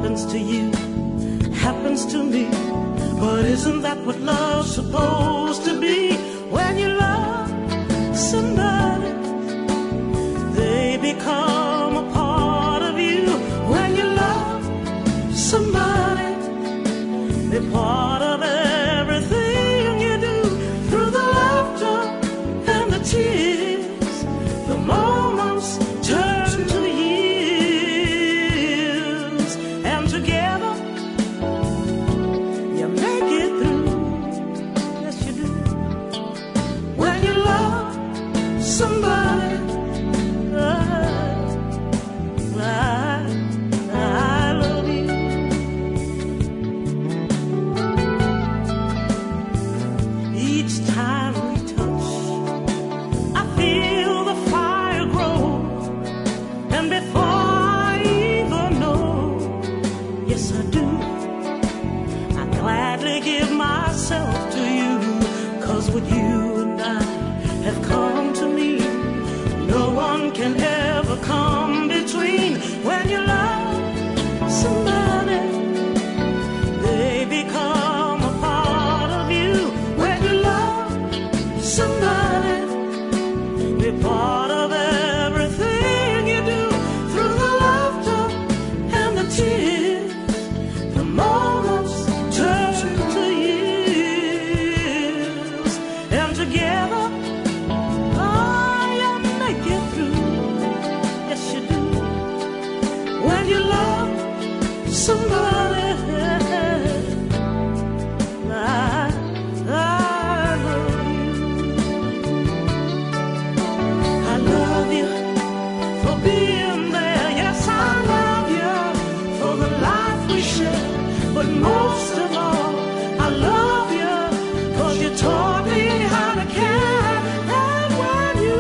happens to you happens to me. But isn't that what love's supposed to be? When you love somebody, they become a part of you. When you love somebody, they're part of everything you do. Through the laughter and the tears, the moments turn to years, and together you make it through. Yes, you do. When you love somebody, I love you. Each time we touch, I feel the fire grow, and before I even know, yes I do, I gladly give myself to you. 'Cause what you and I have come to mean, no one can ever come between. When you love somebody, they become a part of you. When you love somebody, they're part of everything you do. Through the laughter and the tears, the moments turn to years, and together, oh, you make it through. Yes, you do. When you love somebody, I love you for being there. Yes, I love you for the life we share. But most of all, I love you 'cause you taught me how to care. And when you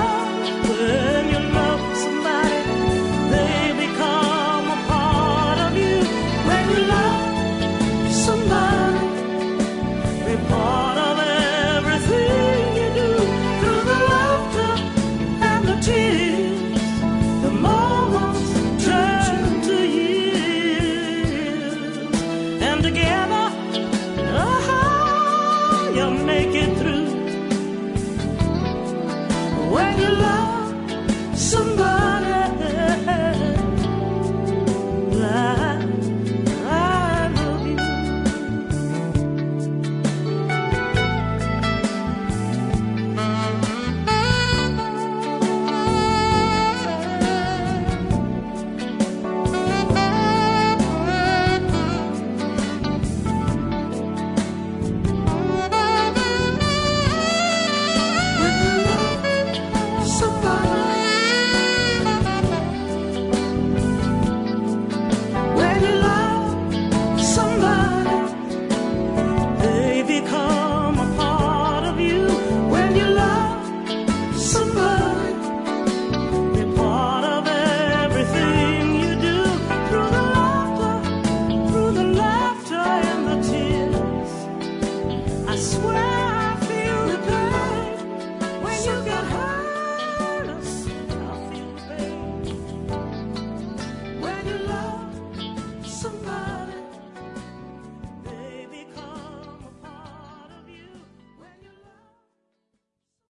love somebody, they become a part of you. When you love somebody, they're part of everything you do. Through the laughter and the tears, the moments turn to years, and together, oh, you make it through. When you love somebody, I love you. When you love somebody, when you love somebody, they become a part of you. When you love somebody, they're part of everything you do. Through the laughter and the tears, I swear